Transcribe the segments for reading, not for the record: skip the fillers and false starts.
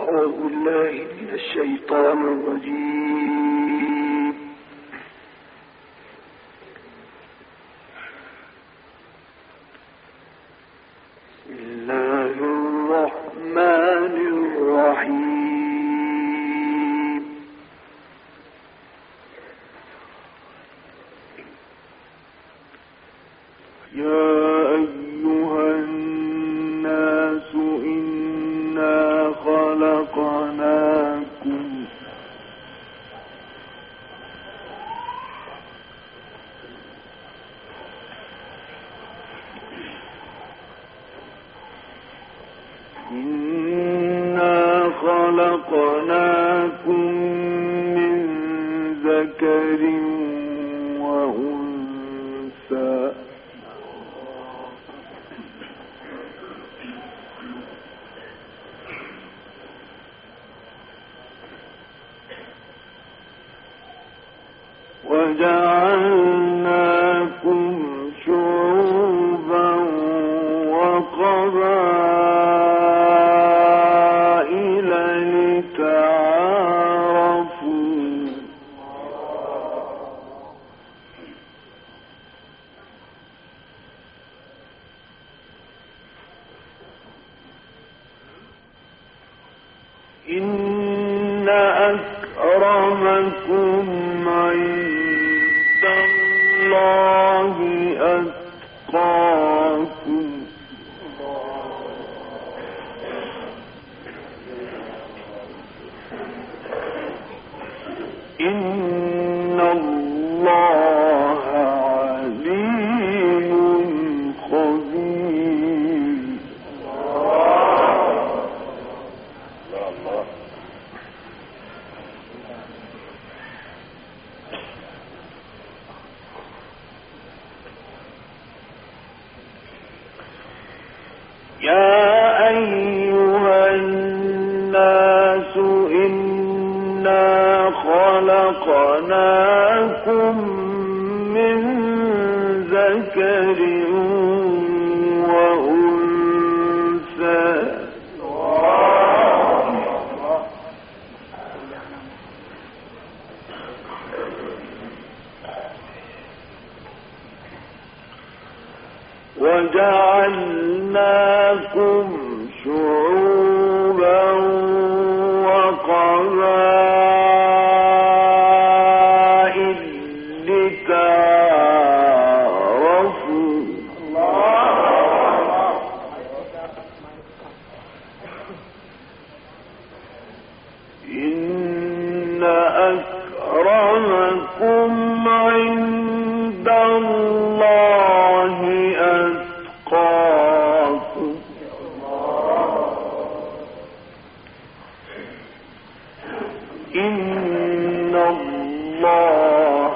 أعوذ بالله من الشيطان الرجيم. بسم الله الرحمن الرحيم. يا أيها الناس إنا خلقناكم من ذكر وأنثى وجعلناكم شعوبا وقبائل لتعارفوا إن أكرمكم عند الله أتقاكم إن الله عليم خبير. يا أيها الناس إنا خلقناكم من ذكر وأنثى وجعلناكم شعوبا وقبائل لتعارفوا إن أكرمكم عند الله أتقاكم إن الله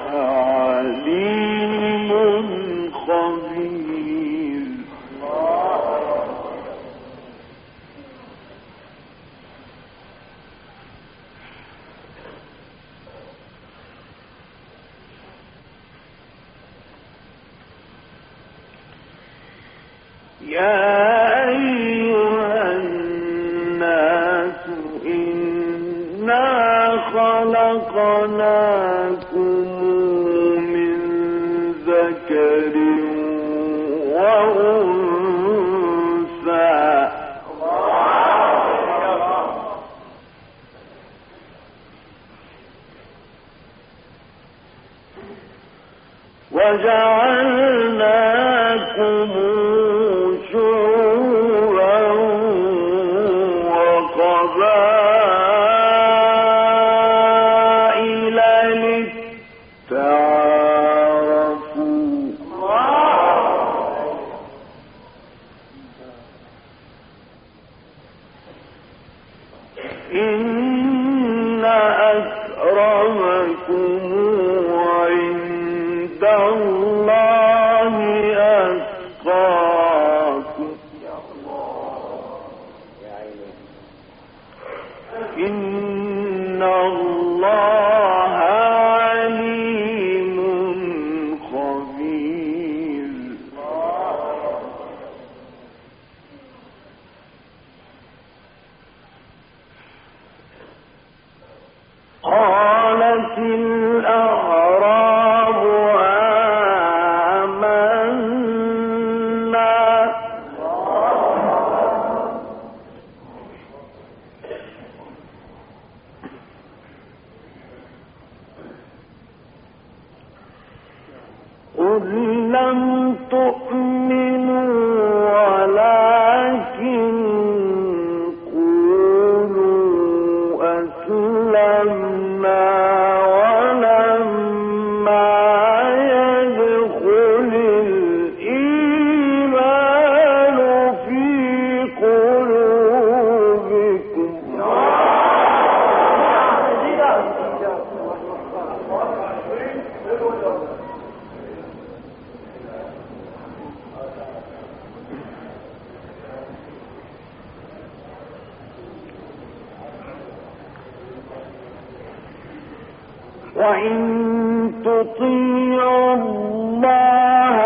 عليم خبير. يا أيها الناس إنا خلقناكم من ذكر وأنثى وجعلناكم شعوبا وقبائل لتعارفوا إن أكرمكم عند الله أتقاكم إن الله عليم خبير. قالت الأعراب آمنا قل لم تؤمنوا ولكن قولوا أسلمنا ولما يدخل الإيمان في قلوبكم وإن تطيعوا الله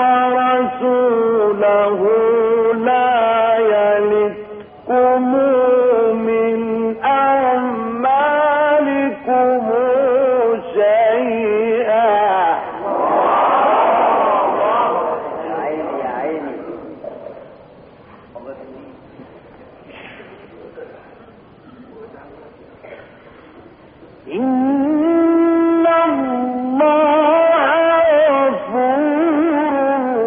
ورسوله لا يلتكم من أعمالكم شيئا إن الله غفور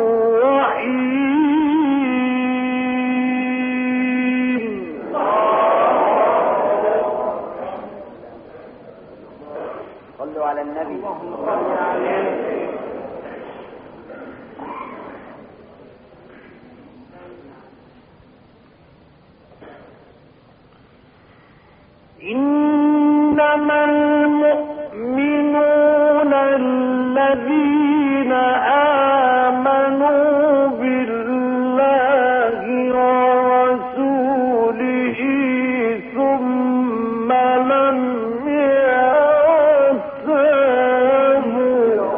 رحيم صلوا على النبي. إنما المؤمنون الذين آمنوا بالله ورسوله ثم لم يرتابوا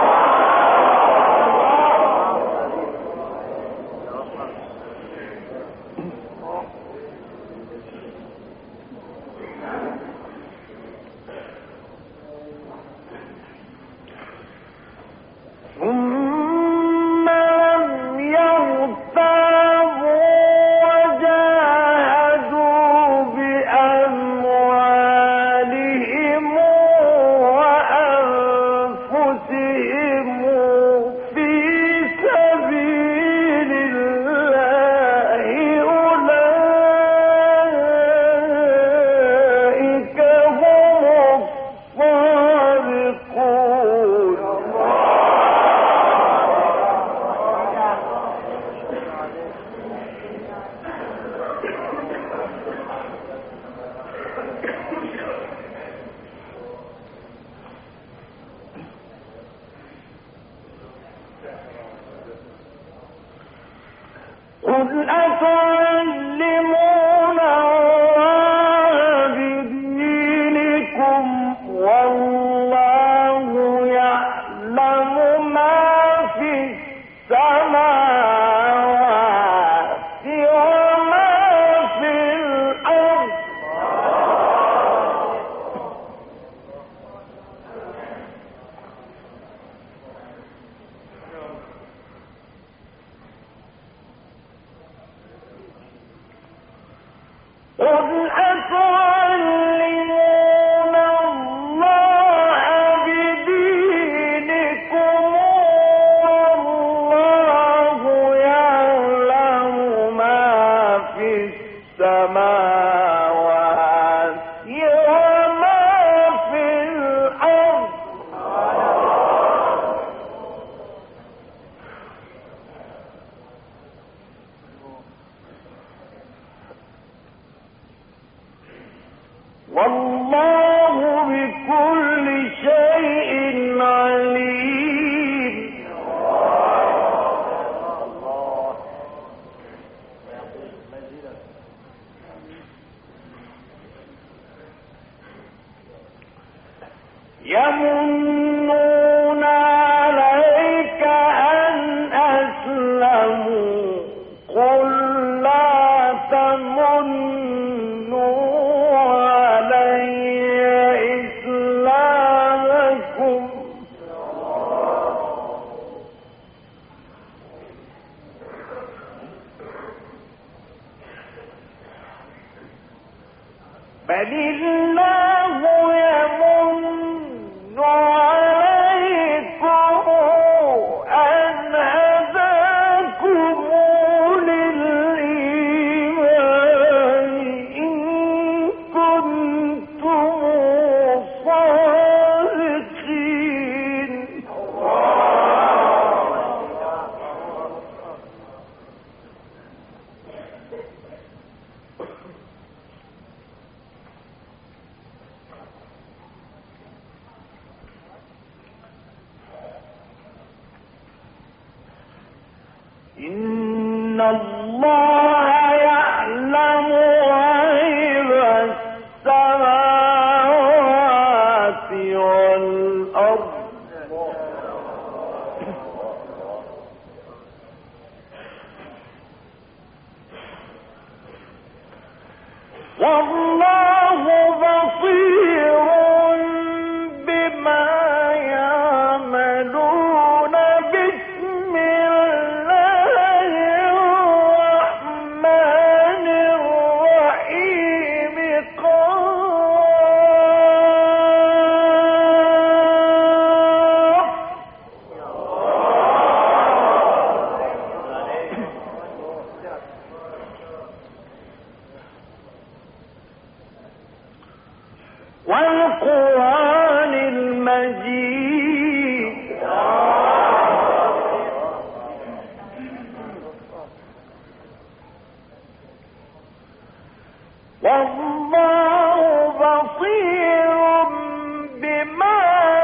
وجاهدوا بأموالهم وأنفسهم في سبيل الله أولئك هم الصادقون قل أتعلمون الله بدينكم والله يعلم ما في السماوات وما في الأرض قل أتعلمون الله بدينكم والله يعلم ما في السماوات وما في الأرض والله بكل شيء عليم يمنون عليك أن أسلموا قل لا تمنوا علي إسلامكم بل الله يمن عليكم أن هداكم للإيمان إن كنتم صادقين. إن الله يعلم غيب السماوات والأرض والله بصير بما يعملون. بسم الله الرحمن الرحيم. والقرآن المجيد. والله بصير بما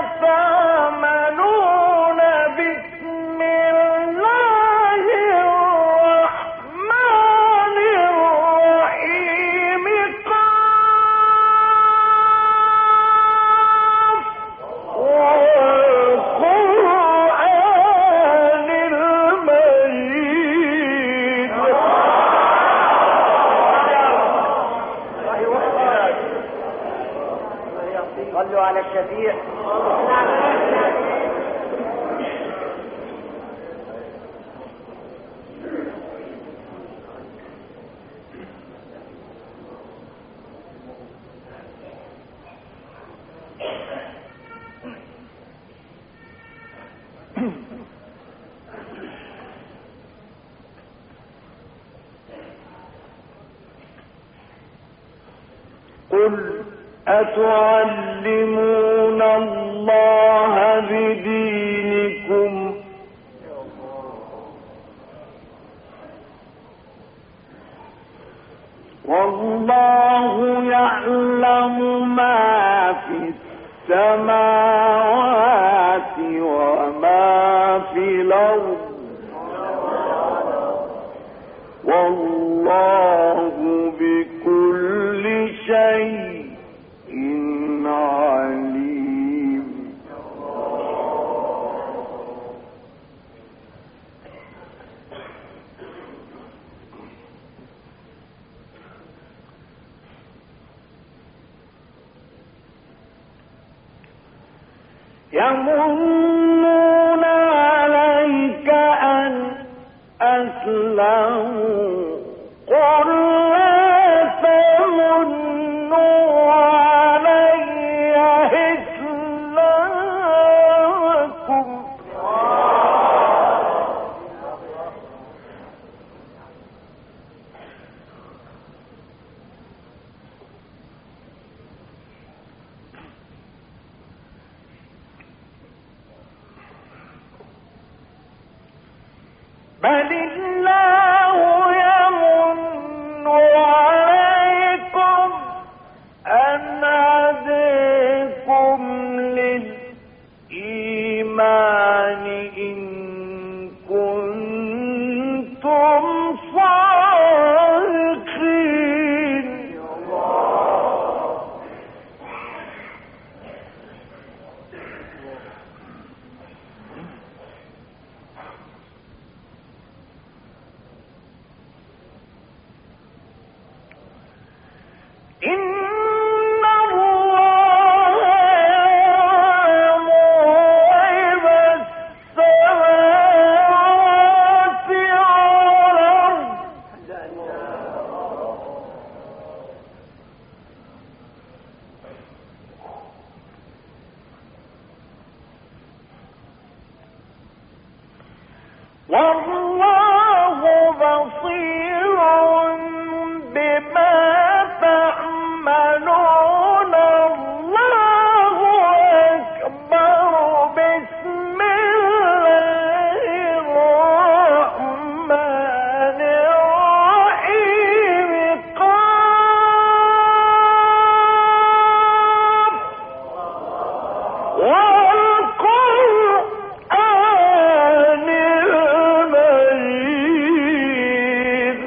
تعملون. بسم الله الرحمن الرحيم. والقرآن المجيد. صلوا على الشفيع. قل أتعلمون الله بدينكم والله يعلم ما في السماوات وما في الأرض والله بكل شيء عليم. يمنون عليك أن أسلموا قل لا تمنوا علي إسلامكم بل الله يمن عليكم أن هداكم للإيمان إن كنتم صادقين. والله بصير بما تعملون الله أكبر بسم الله الرحمن الرحيم قاف والقرآن المجيد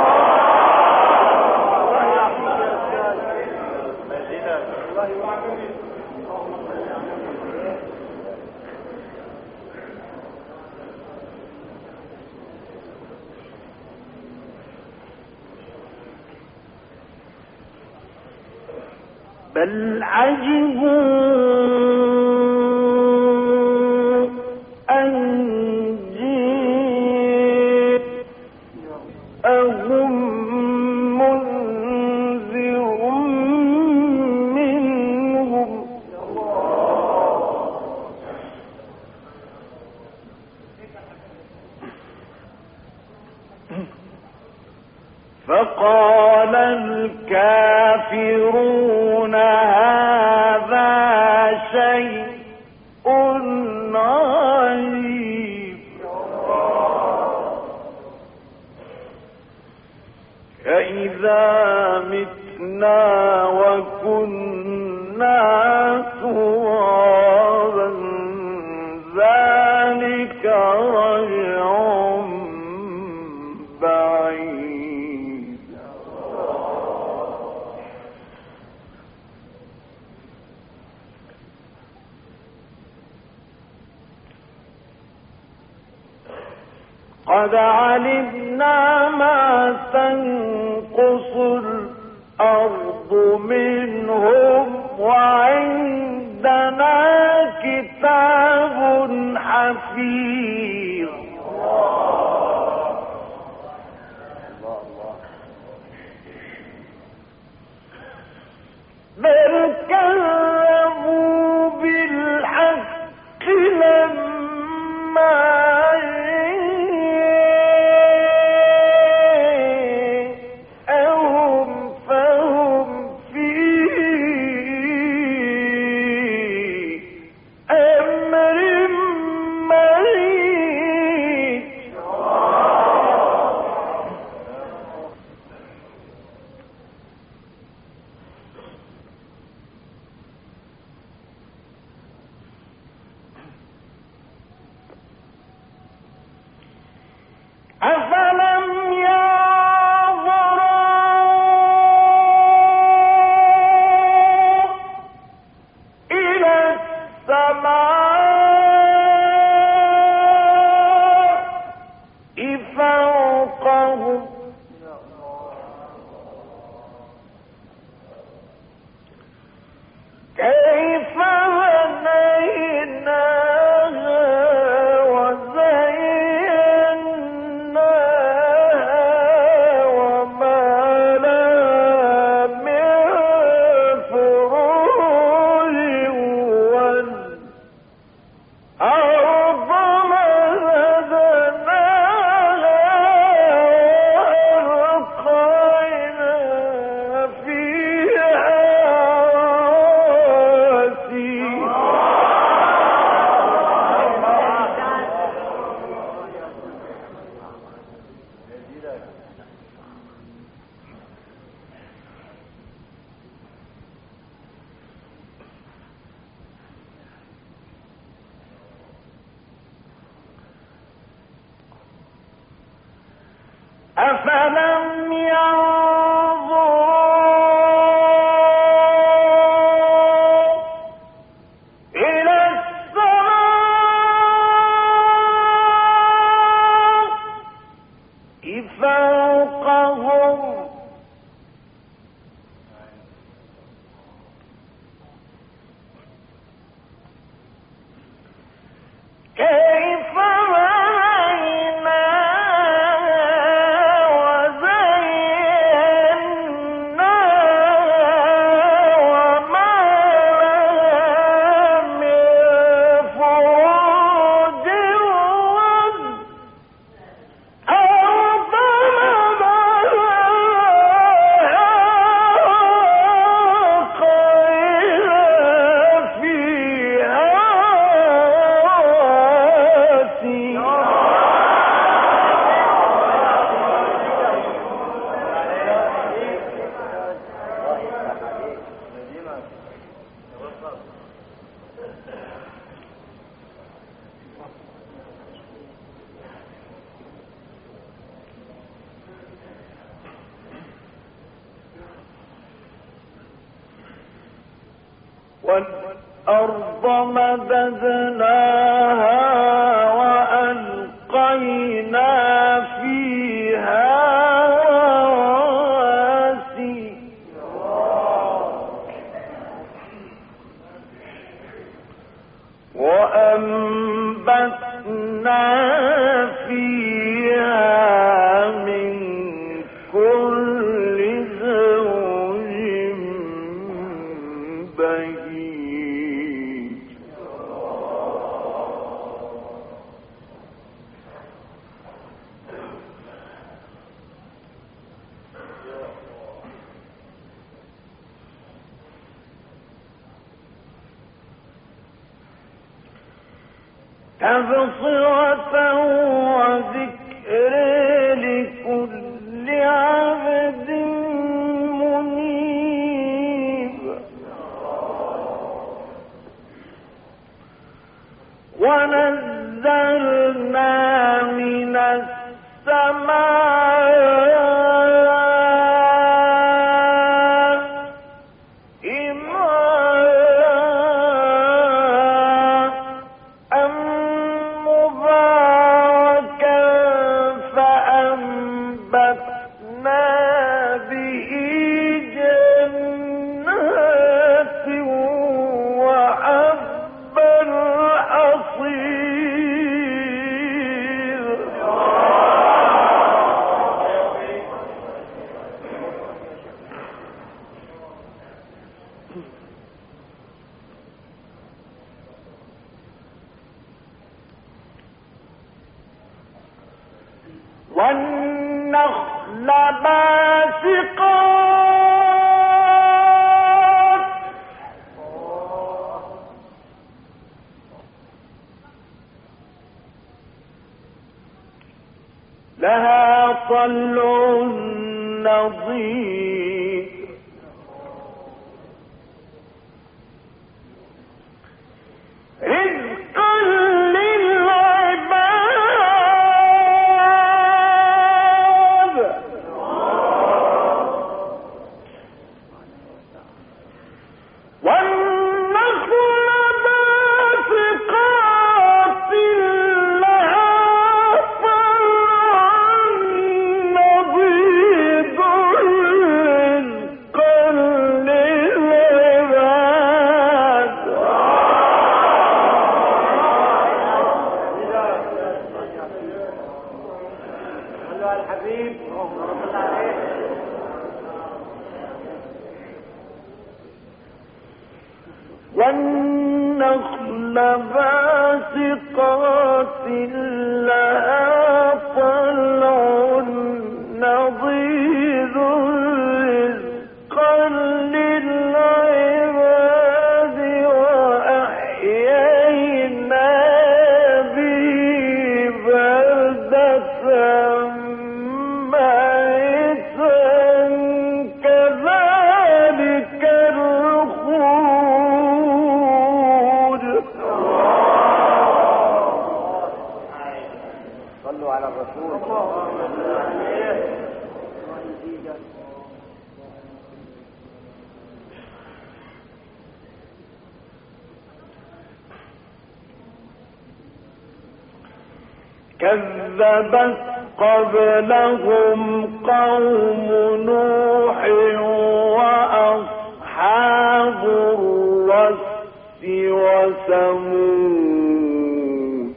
بل عجبوا أن جاءهم منذر منهم فقال الكافرون هذا شيء عجيب أإذا متنا وكنا ترابا ذلك رجع بعيد قد علمنا ما تنقص الأرض منهم وعندنا كتاب حفيظ بل كذبوا بالحق لما أفلم ينظروا إلى السماء فوقهم كيف بنيناها وزيناها وما لها من فروج والأرض مددناها وألقينا فيها رواسي أفلم ينظروا إلى السماء فوقهم كيف بنيناها وزيناها والأرض مددناها وألقينا فيها رواسي وأنبتنا فيها من كل زوج بهيج تبصرة وذكر لكل عبد منيب ونزلنا من السماء والنخل باسقات لها طلع نضيد رزقا والنخل باسقات لها طلع نضيد رزقا للعباد وأحيينا به بلدة ميتا كذلك الخروج. صلوا على الرسول. كذبت قبلهم قوم نوح وأصحاب الرس وثمود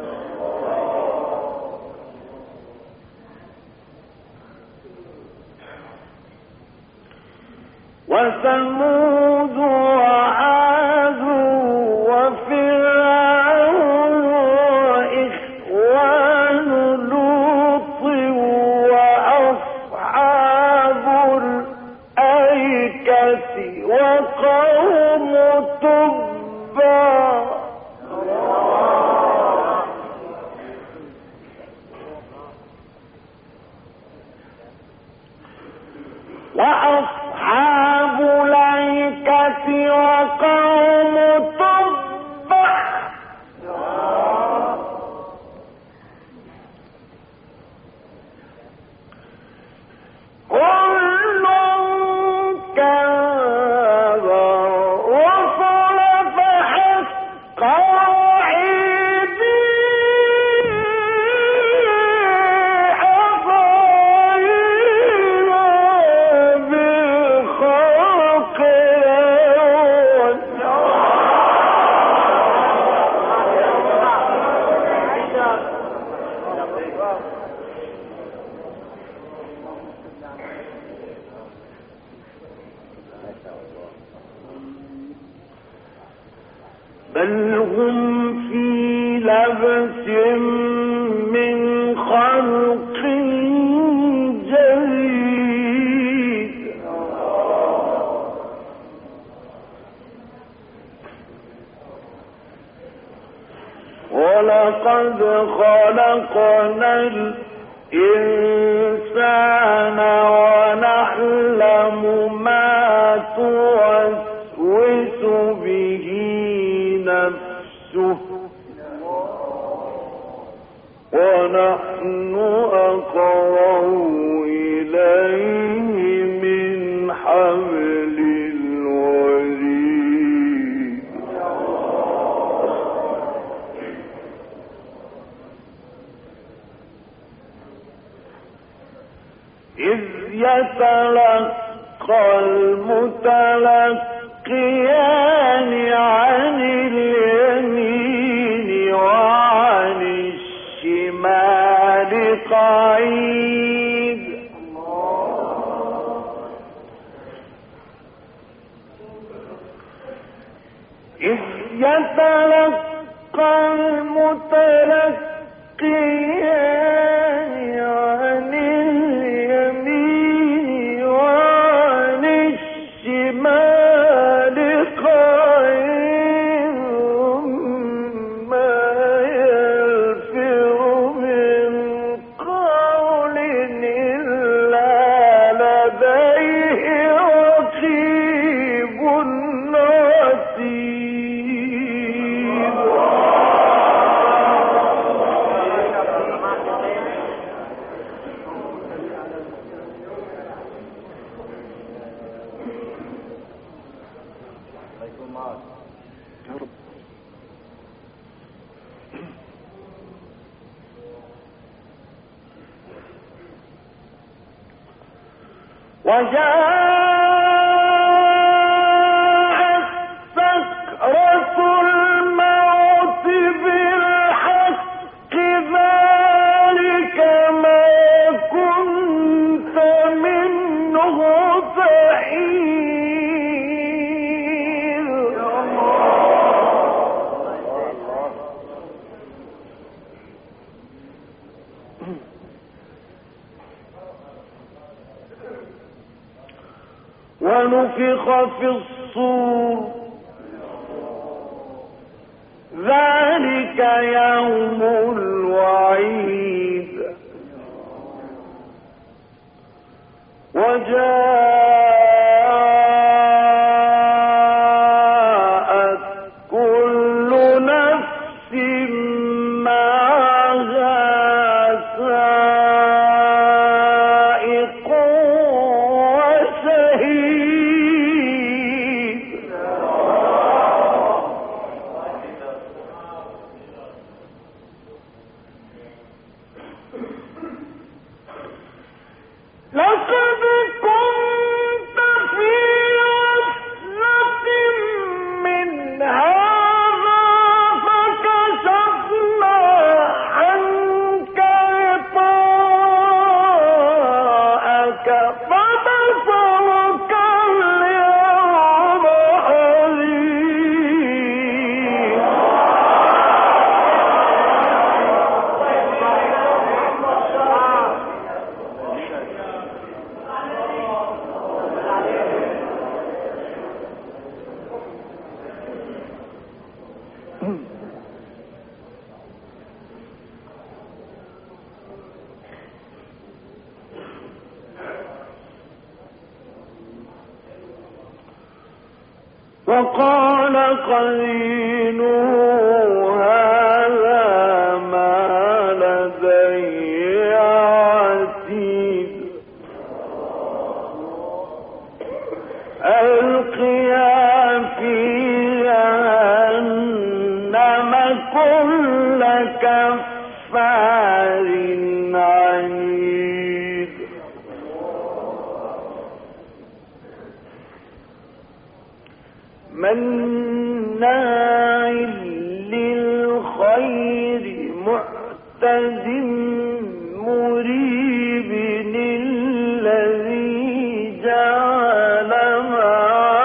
وعاد وفرعون وإخوان لوط وأصحاب الأيكة وقوم تبع وأصحاب الأيكة وقوم تبع كل كذب رسل بل هم في لبس من خلق جديد ولقد خلقنا الإنسان ونعلم ما توسوس به نفسه ونحن أقرب إليه من حبل الوريد إذ يتلقى المتلقيان عن اليمين وعن الشمال قعيد إذ يتلقى المتلقيان عن اليمين وعن الشمال قعيد ما يلفظ من قول إلا لديه رقيب عتيد وجاءت سكرة الموت بالحق ذلك ما كنت منه تحيد ونفخ في الصور ذلك يوم الوعيد وجاءت كل نفس معها سائق وشهيد لقد كنت في غفلة من هذا فكشفنا عنك غطاءك فبصرك اليوم حديد وقال قرينه هذا ما لدي عتيد ألقيا في جهنم كل كفار عنيد مناع للخير معتد مريب الذي جعل مع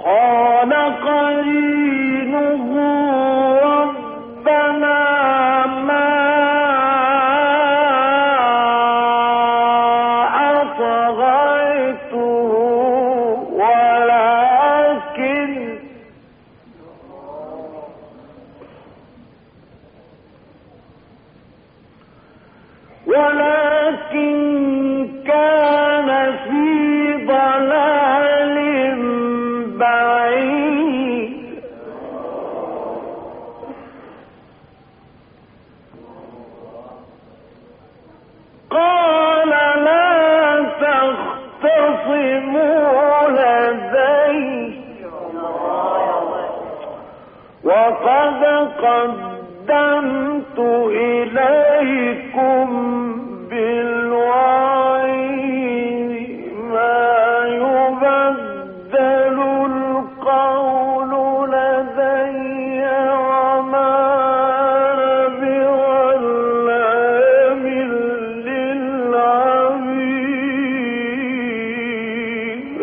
قال قرينه ربنا ما أطغيته ولكن كان في ضلال بعيد قال لا تختصموا لدي وقد قدمت إليكم بالوعيد ما يبدل القول لدي وما أنا بظلام للعبيد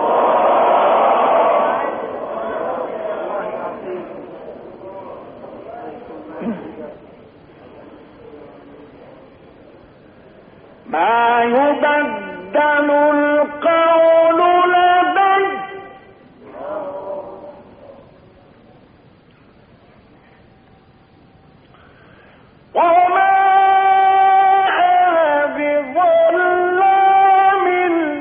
ما يبدل القول لدي وما أنا بظلام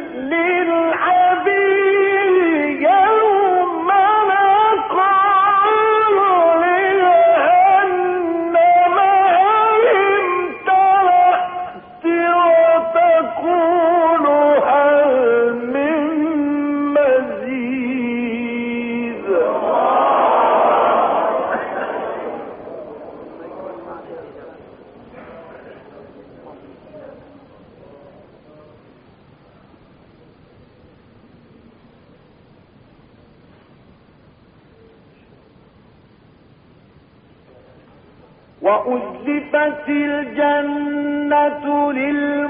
للعبيد يوم نقول لجهنم هل امتلأت وتقول هل من مزيد وأزلفت الجنة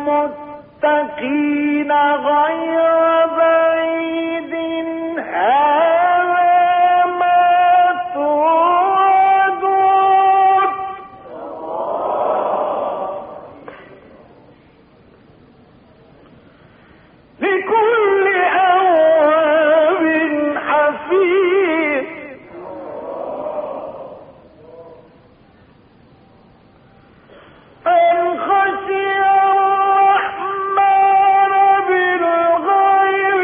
للمتقين غير بعيد هذا ما توعدون لكل أواب حفيظ من خشي الرحمن بالغيب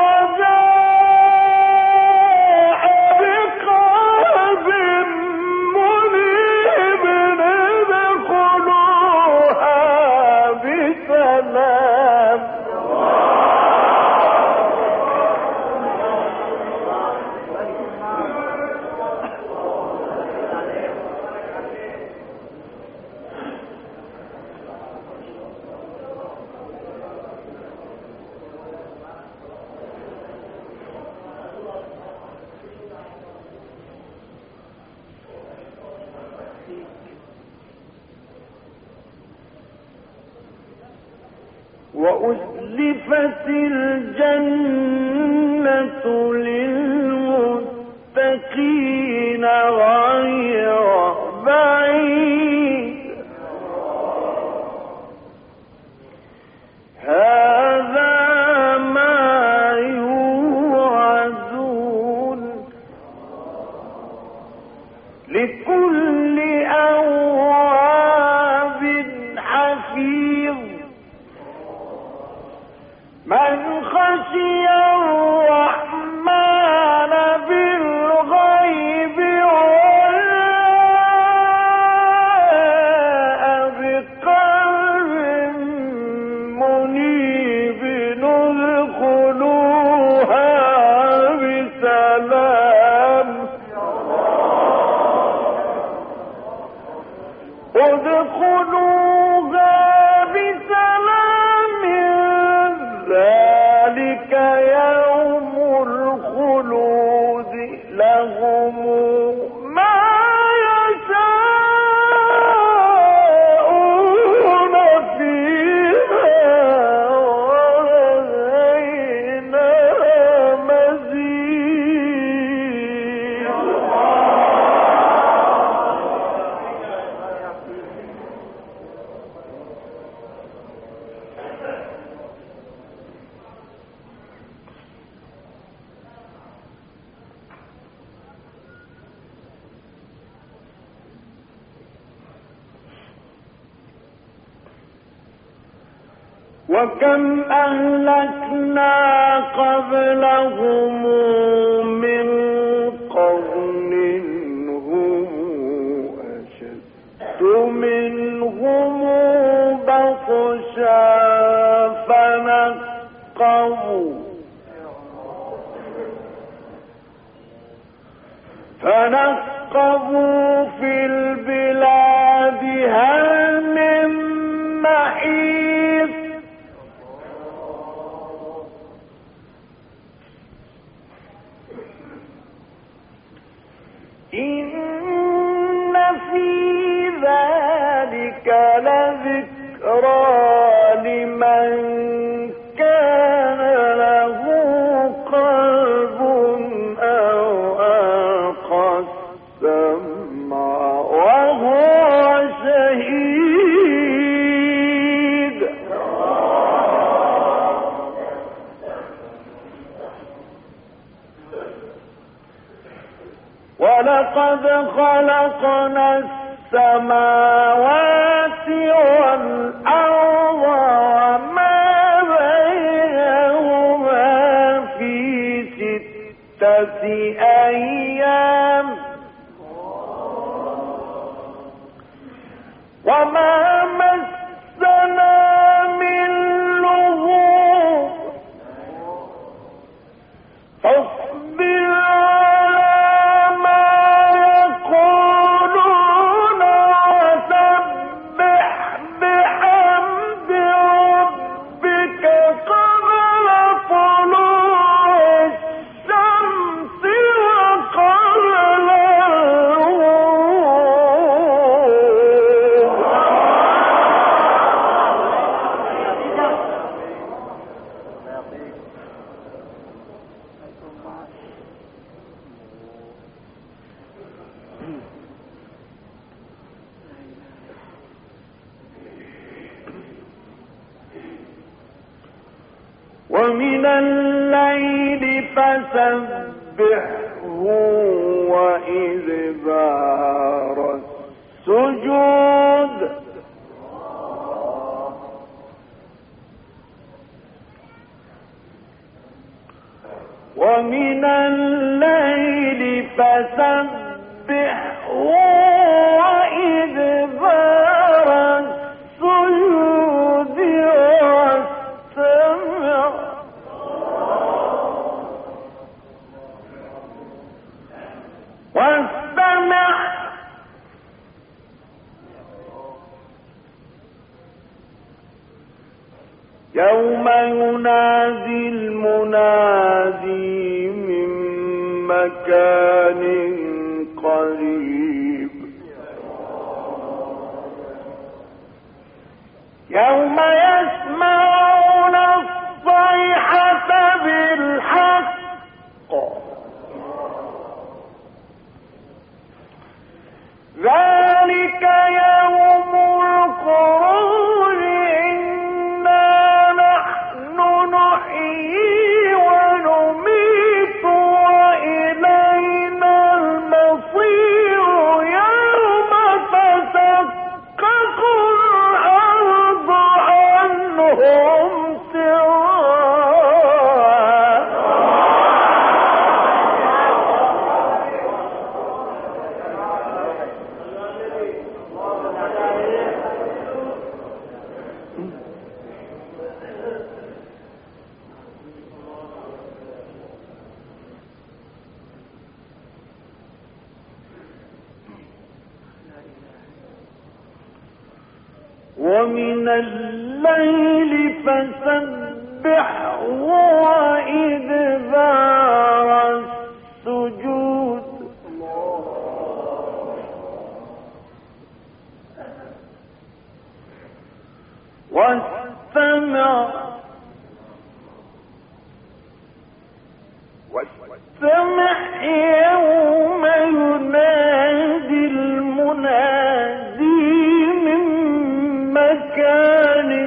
وجاء بقلب منيب ادخلوها بسلام وأزلفت الجنة للمتقين غير بعيد هذا ما يوعدون لكل أواب حفيظ من خشي وكم أهلكنا قبلهم من قرن هم أشد منهم بطشا فنقبوا في البلاد هل من محيص إن في ذلك لذكرى لمن كان له قلب أو ألقى السمع وهو شهيد ولقد خلقنا السماوات والأرض وما بينهما في 6 أيام وما مسنا من لغوب فاصبر ومن الليل فسبحه وإدبار السجود ومن الليل فسبحه وإدبار السجود واستمع يوم ينادي المنادي من مكان قريب يوم يسمعون الصيحة بالحق ذلك يوم الخروج إنا نحن نحيي ونميت وإلينا المصير يوم تشقق الأرض عنهم ومن الليل فسبحه وإدبار السجود واستمع يوم ينادي المنادي من مكان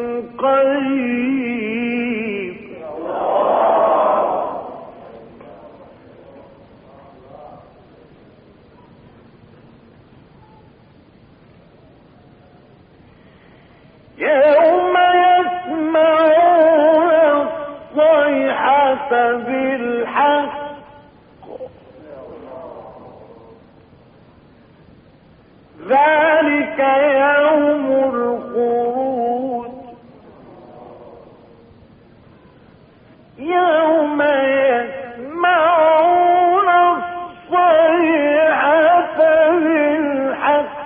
قريب يوم يسمع بالحق ذلك يوم الخروج يوم يسمعون الصيحة بالحق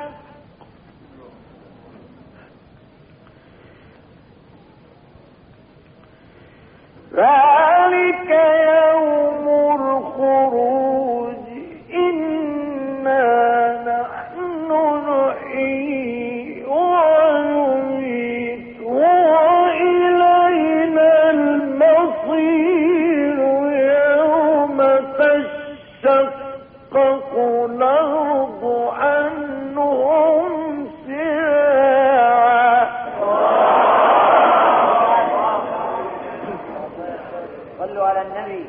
ذلك يوم الخروج إنا نحن نحيي ونميت وإلينا المصير يوم تشقق الأرض عنهم سراعا. صلوا على النبي.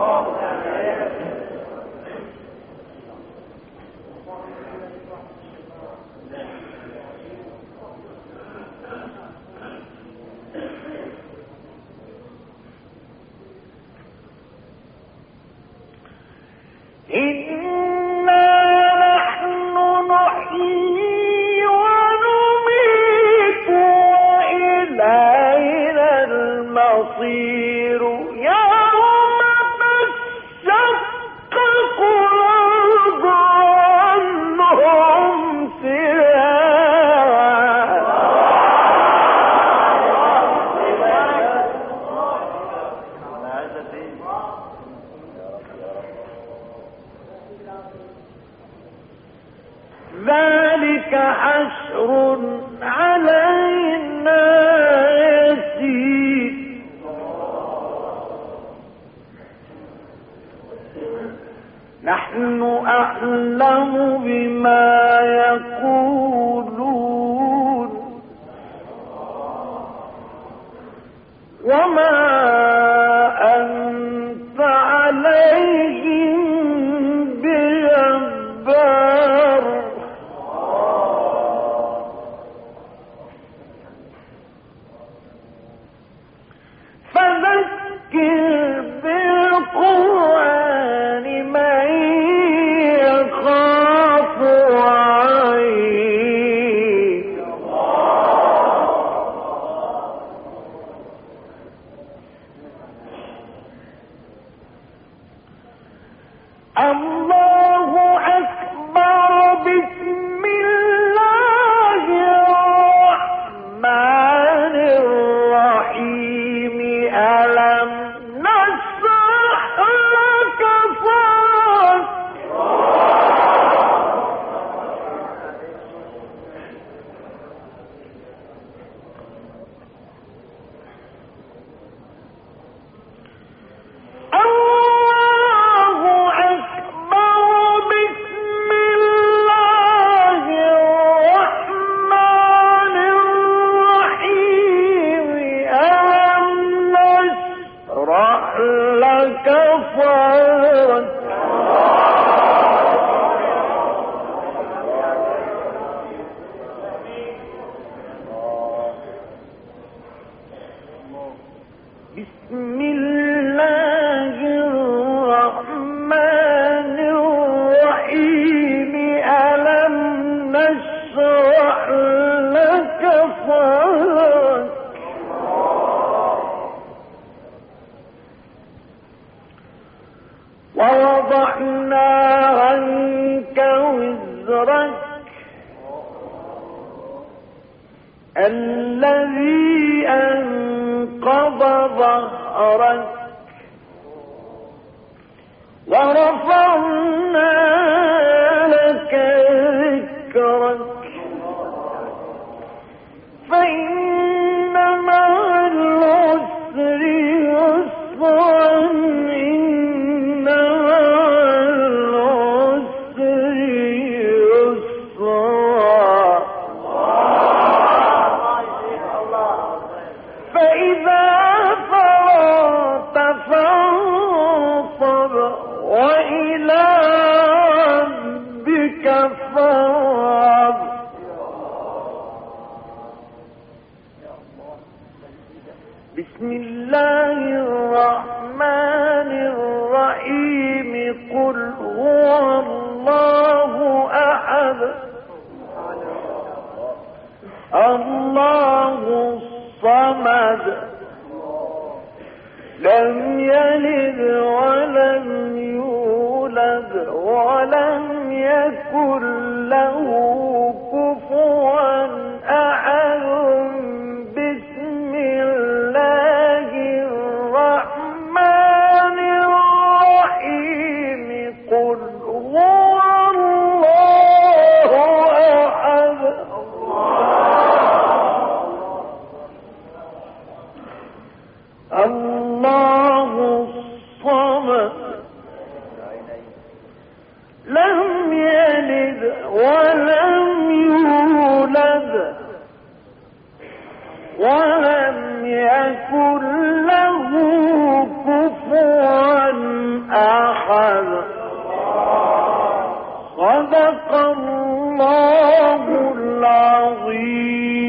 إنا نحن نحيي ونميت وإلينا المصير يوم تشقق الأرض عنهم سراعا. ذلك حشر علينا يسير نحن أعلم بما يقولون وما أنت عليهم بجبار فذكر بالقرآن من يخاف وعيد. الله أكبر. بسم الله الرحمن الرحيم. ألم نشرح لك صدرك الله أكبر. بسم الله الرحمن الرحيم. ألم نشرح لك صدرك بسم الله الرحمن الرحيم. ألم نشرح لك صدرك ووضعنا عنك وزرك الذي أنقض ظهرك ورفعنا لك ذكرك فإن مع العسر يسرا إن مع العسر يسرا فإذا فرغت فانصب وإلى ربك فارغب. بسم الله الرحمن الرحيم قل هو الله أحد الله الصمد لم يلد ولم يولد ولم يكن له كفوا أحد بسم الله الرحمن الرحيم قل هو الله أحد الله الصمد لم يلد ولم يولد ولم يكن له كفوا أحد صدق الله العظيم